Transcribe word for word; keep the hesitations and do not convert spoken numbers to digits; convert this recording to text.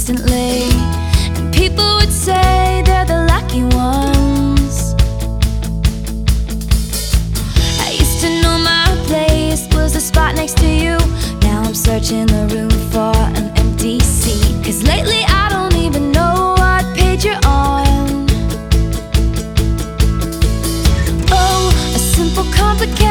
constantly, and people would say they're the lucky ones. I used to know my place was the spot next to you. Now I'm searching the room for an empty seat, 'cause lately I don't even know what page you're on. Oh, a simple complication